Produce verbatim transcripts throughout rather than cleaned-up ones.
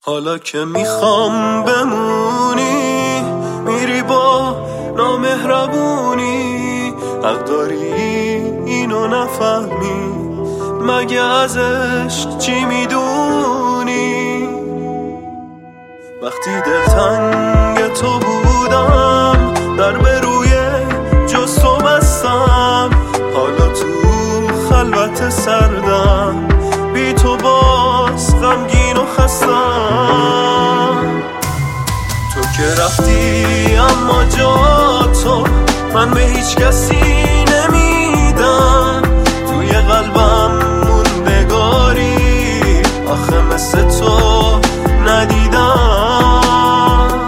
حالا که میخوام بمونی میری با نامهربونی، حق داری اینو نفهمی، مگه از عشق چی میدونی؟ وقتی دلتنگ تو بودم در به روی جز تو بستم، حالا تو خلوت سردم بی تو باز غمگین و خستم. تو که رفتی اما جا تو من به هیچ کسی نمیدم، توی قلبم موندگاری آخه مثل تو ندیدم.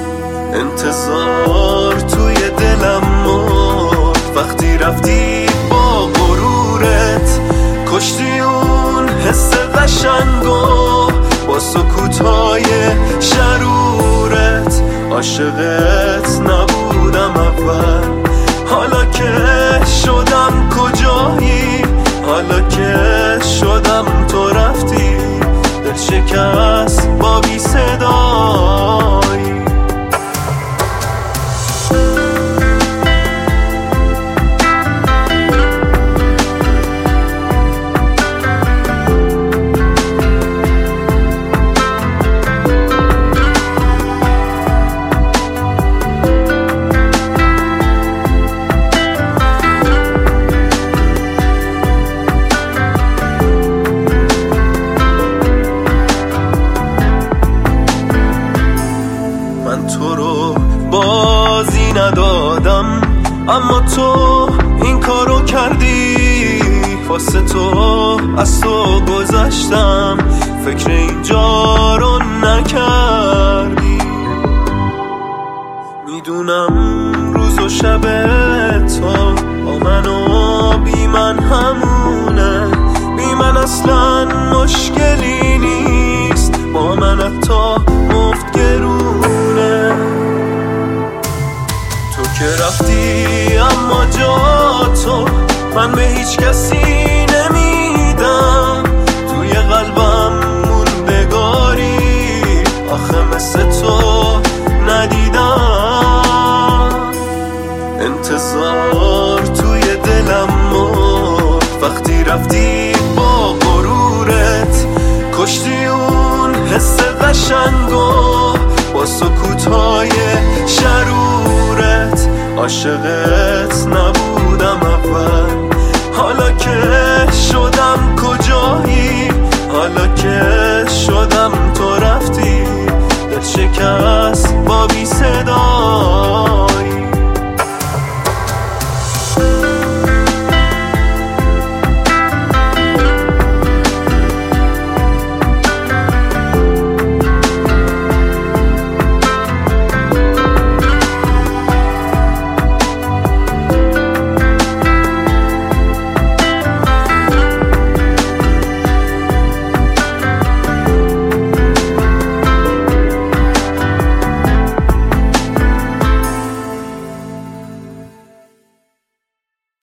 انتظار توی دلم مرد وقتی رفتی با غرورت، کشتی اون حس قشنگو با سکوتای شرورت. عاشقت نبودم اول، حالا که شدم کجایی؟ حالا که شدم تو رفتی، دل شکست با بی صدایی. تو رو بازی ندادم اما تو این کارو کردی، واسه تو از تو گذشتم، فکر اینجا رو نکردی. میدونم روز و شب تو با من و بی من همونه، بی من اصلا مشکلی نیست، با من حتی مفت گرونه. تو که رفتی اما جا تو من به هیچ کسی نمیدم، توی قلبم موندگاری آخه مثل تو ندیدم. انتظار توی دلم مرد وقتی رفتی با غرورت، کشتی اون حس قشنگو با سکوتای شرورت. عاشقت نبودم اول، حالا که شدم کجایی؟ حالا که شدم تو رفتی، دل شکست با بی صدایی.